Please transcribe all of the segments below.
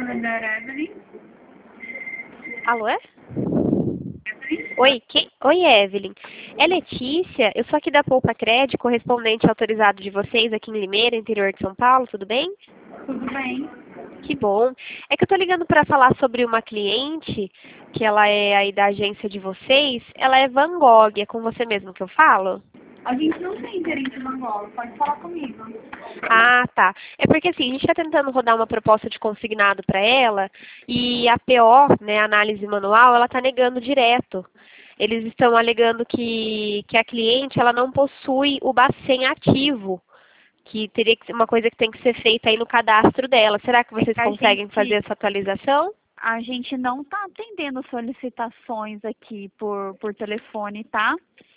da Evelyn. Alô, é? Evelyn? Oi, Oi, Evelyn. É Letícia, eu sou aqui da Poupa Crédito, correspondente autorizado de vocês aqui em Limeira, interior de São Paulo, tudo bem? Tudo bem? Que bom. É que eu tô ligando para falar sobre uma cliente, que ela é aí da agência de vocês, ela é Van Gogh, é com você mesmo que eu falo? A gente não tem gerente de Angola, pode falar comigo. Ah, tá. É porque assim, a gente está tentando rodar uma proposta de consignado para ela e a PO, né, a análise manual, ela está negando direto. Eles estão alegando que a cliente ela não possui o Bacen ativo, que teria que ser uma coisa que tem que ser feita aí no cadastro dela. Será que vocês conseguem fazer essa atualização? A gente não está atendendo solicitações aqui por telefone, tá?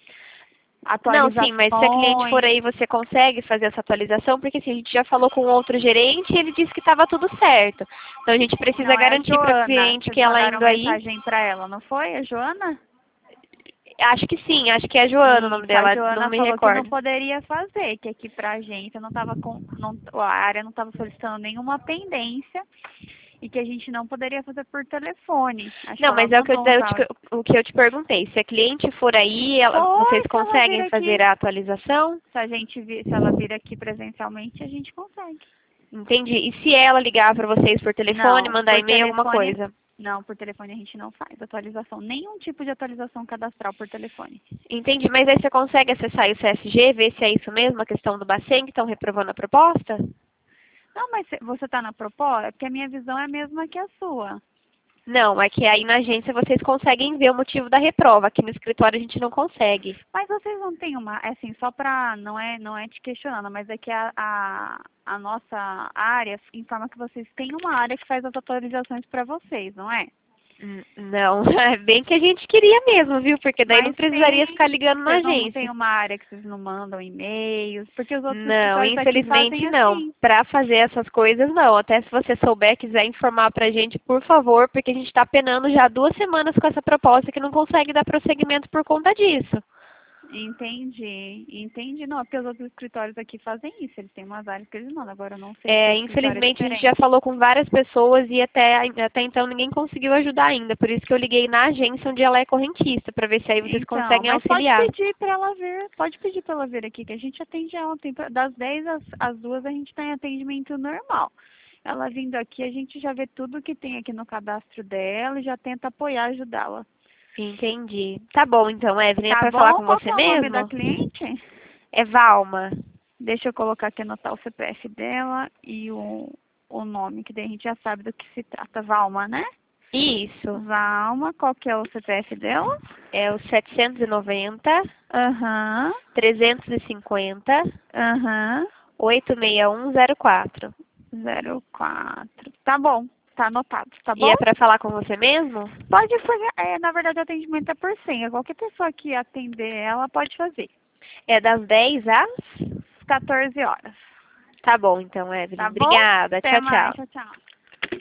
Não, sim, mas se a cliente for Atualizações. aí, você consegue fazer essa atualização? Porque assim, a gente já falou com outro gerente e ele disse que estava tudo certo. Então a gente precisa Não, é a garantir para a Joana. cliente Vocês que ela mandaram indo aí. mensagem para ela, não foi? A Joana? Acho que sim, acho que é a Joana o nome Isso, a dela, não Joana me falou que não recordo. poderia fazer, que aqui pra agência não estava a área não estava solicitando nenhuma pendência e que a gente não poderia fazer por telefone. Acho que Não, ela mas é o que mandou uns áudios. o que eu te perguntei. Se a cliente for aí, vocês Foi, se ela vir conseguem fazer aqui, a atualização? se ela vir aqui presencialmente, a gente consegue. Entendi. E se ela ligar para vocês por telefone, Não, mandar por e-mail, alguma telefone, coisa? não, por telefone a gente não faz atualização, nenhum tipo de atualização cadastral por telefone. Entendi, mas aí você consegue acessar aí o CSG, ver se é isso mesmo, a questão do Bacen, que estão reprovando a proposta? Não, mas você está na proposta? É porque a minha visão é a mesma que a sua. Não, é que aí na agência vocês conseguem ver o motivo da reprova. Aqui no escritório a gente não consegue. Mas vocês não têm uma, é assim, só para, não é te questionando, mas é que a nossa área informa que vocês têm uma área que faz as atualizações para vocês, não é? Não, é bem que a gente queria mesmo, viu? Porque daí não Mas precisaria ficar ligando na vocês não têm agência. uma área que vocês não mandam e-mails, porque os outros Não, escritórios aqui infelizmente fazem não. assim. Para fazer essas coisas, não. Até se você souber, quiser informar pra gente, por favor, porque a gente está penando já 2 semanas com essa proposta que não consegue dar prosseguimento por conta disso. Entendi. Não, porque os outros escritórios aqui fazem isso, eles têm umas áreas que eles mandam, agora eu não sei se É, o escritório é infelizmente a gente já diferente. falou com várias pessoas e até então ninguém conseguiu ajudar ainda. Por isso que eu liguei na agência onde ela é correntista, para ver se aí vocês Então, conseguem mas pode auxiliar. pedir para ela vir, pode pedir para ela vir aqui, que a gente atende ela, das 10 às 2 a gente está em atendimento normal. Ela vindo aqui, a gente já vê tudo que tem aqui no cadastro dela e já tenta apoiar, ajudá-la. Entendi. Tá bom então, Evelyn, é Tá para falar bom? com Qual você que é o nome da mesmo? cliente? É Valma. Deixa eu colocar aqui, anotar o CPF dela e o nome, que daí a gente já sabe do que se trata. Valma, né? Isso. Valma, qual que é o CPF dela? É o 790 Aham, 350 aham, 86104. 04. Tá bom, tá anotado, tá E bom? é para falar com você mesmo? Pode fazer, na verdade o atendimento é por senha. Qualquer pessoa que atender ela pode fazer. É das 10 às? 14 horas. Tá bom então, Evelyn. Tá bom? Obrigada. Até Tchau, mais, tchau. tchau, tchau.